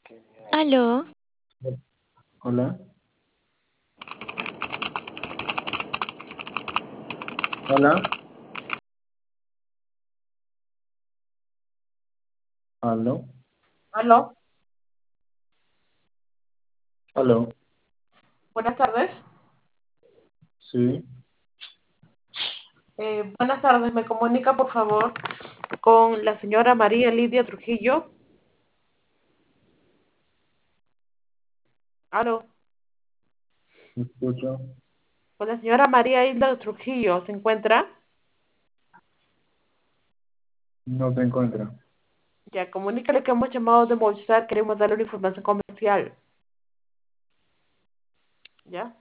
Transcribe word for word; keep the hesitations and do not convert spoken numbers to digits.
Aló, Hola, hola, aló, Aló, aló, buenas tardes. sí, Eh, buenas tardes, me comunica por favor con la señora María Lidia Trujillo. Aló, me escucho, con la señora María Hilda Trujillo, ¿se encuentra? no se encuentra. Ya, comunícale que hemos llamado de Movistar, queremos darle una información comercial. ¿Ya?